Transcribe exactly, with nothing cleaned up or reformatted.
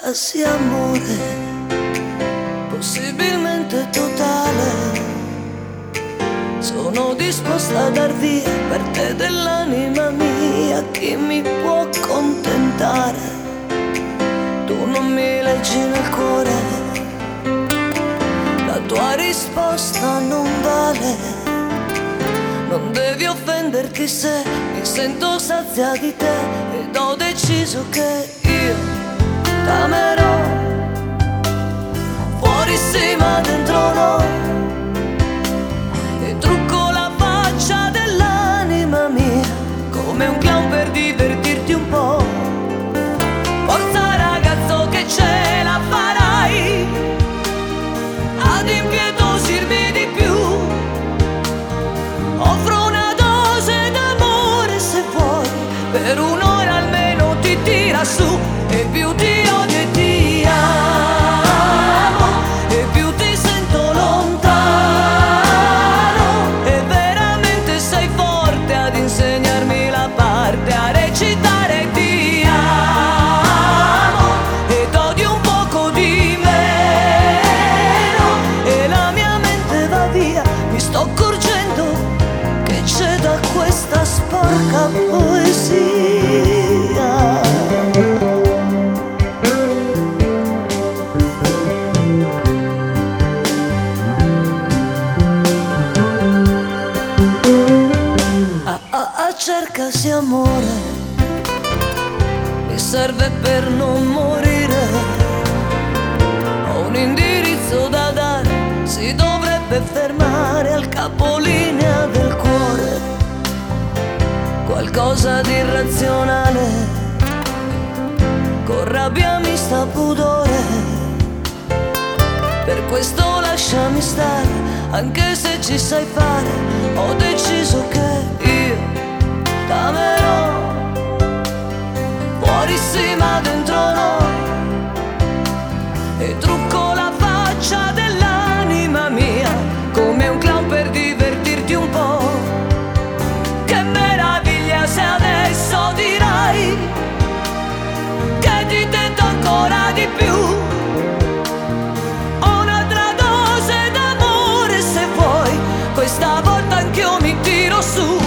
cercassi amore, possibilmente totale. Sono disposta a dar via per te dell'anima mia. Chi mi può contentare? Tu non mi leggi nel cuore, la tua risposta non vale. Non devi offenderti se mi sento sazia di te ed ho deciso che io t'amerò. Fuori sì ma dentro no, e trucco la faccia dell'anima mia come un clown per divertirti un po'. Forza ragazzo che ce la farai ad impietosirmi di più. Offro una dose d'amore se vuoi, per un'ora almeno ti tira su. E più ti odio e ti amo, e più ti sento lontano. E veramente sei forte ad insegnarmi la parte, a recitare ti amo ed odio un poco di meno. E la mia mente va via, mi sto accorgendo che c'è da questa sporca poesia. Ah, ah, ah, cercasi amore, mi serve per non morire. Ho un indirizzo da dare, si dovrebbe fermare al capolinea del cuore. Qualcosa di irrazionale, con rabbia mista pudore. Per questo lasciami stare, anche se ci sai fare. Ho deciso che io t'amerò. Fuori sì ma dentro no, e trucco la faccia dell'anima mia come un clown per divertirti un po'. Che meraviglia se adesso dirai che ti tento ancora di più. Ho un'altra dose d'amore se vuoi, questa volta anch'io mi tiro su.